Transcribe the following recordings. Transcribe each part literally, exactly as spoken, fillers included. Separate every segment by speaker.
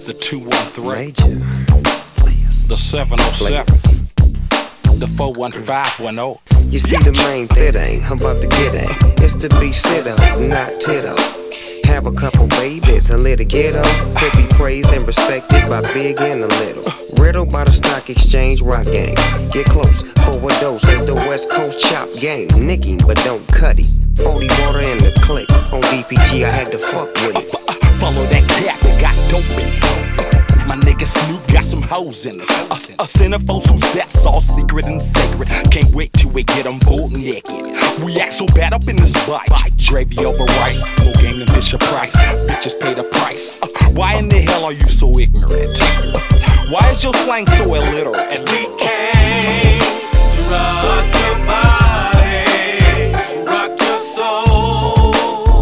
Speaker 1: the two one three,
Speaker 2: Major.
Speaker 1: the seven oh seven, the four one five one oh.
Speaker 2: You see the main thing, I'm about to get it. It's to be sit up, not tittle. Have a couple babies and let it get up. Could be praised and respected by big and a little. Riddled by the stock exchange rock gang. Get close for a dose as the West Coast chop game. Nicky, but don't cut it. forty water in the click. On D P G, I had to fuck with it.
Speaker 1: Follow that cat that got dope in it. My nigga Snoop got some hoes in it. A, a centerfold who's that's all secret and sacred. Can't wait till we get them bull naked. We act so bad up in this bike. Gravy over rice, more game than Bishop Price. Bitches pay the price. Uh, why in the hell are you so ignorant? Why is your slang so illiterate?
Speaker 3: And we came to rock your body, rock your soul.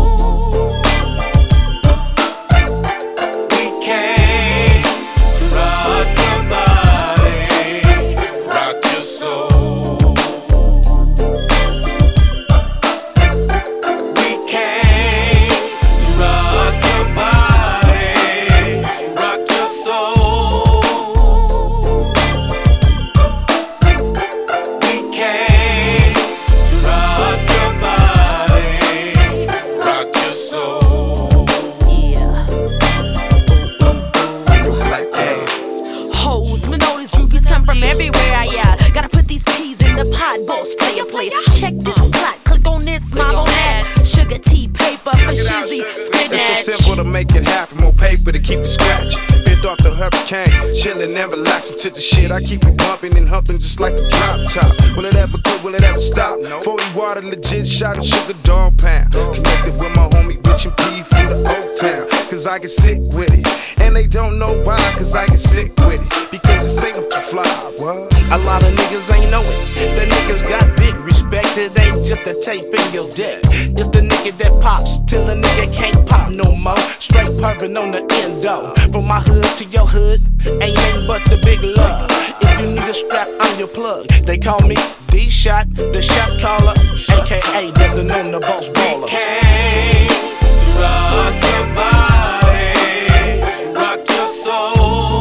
Speaker 3: We came to rock your body, rock your soul. We came to rock your body, rock your soul.
Speaker 4: Check this plot, click on this, smile on that. Sugar tea, paper for shizzy, spinach.
Speaker 5: It's so simple to make it happen, more paper to keep it scratching. Bent off the hurricane, chillin' and relaxing to the shit. I keep it bumping and humping just like a drop top. Will it ever quit, will it ever stop? forty water, legit shot and sugar dog pound. Connected with my homie Rich and P from the Oak Town. Cause I get sick with it. And they don't know why, cause I get sick with it. Because they say I'm too fly, what?
Speaker 3: A lot of niggas ain't know it. The niggas got big respect. It ain't just a tape in your deck. It's the nigga that pops till a nigga can't pop no more. Straight purpin' on the endo. From my hood to your hood, ain't nothing but the big love. If you need a strap, I'm your plug. They call me D-Shot, the shot caller, A K A better known the boss baller. We came to rock your body, rock your soul.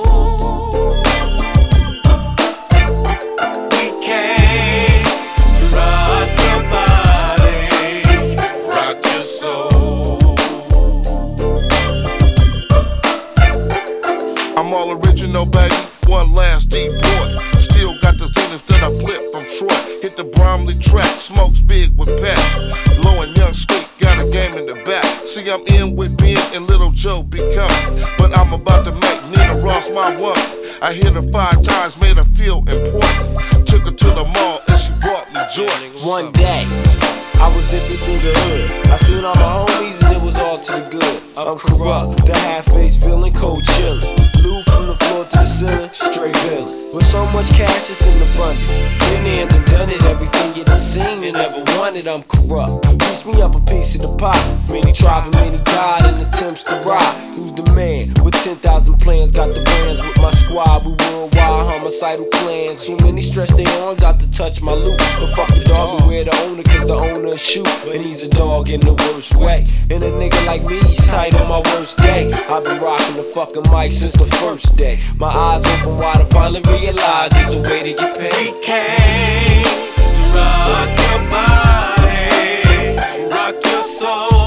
Speaker 6: I'm all original, baby, one last deep boy. Still got the scenes that I flip from Troy. Hit the Bromley track, smokes big with Pat. Low and young street, got a game in the back. See, I'm in with Ben and Little Joe be coming. But I'm about to make Nina Ross my woman. I hit her five times, made her feel important. Took her to the mall and she brought me joy.
Speaker 3: One day, I was dipping through the hood. I seen all my homies and it was all to the good. I'm corrupt, the half-face feeling, cold chillin'. Blue from the floor to the ceiling, straight villain. With so much cash, it's in abundance. Been there and done it, everything you done seen and ever wanted. I'm corrupt. Piece me up a piece of the pie. Many tribe and many died in attempts to rob. Who's the man? With ten thousand plans, got the brands with my squad. We worldwide homicidal clans. Too many stretch their arms out to touch my loot. But fuck the dog, beware the owner, cause the owner shoot. And he's a dog in the worst way. And a nigga like me, he's tight on my worst day. I've been rocking the fucking mic since the first day. My eyes open wide, I finally realized there's a way to get paid. We came to rock your body, rock your soul.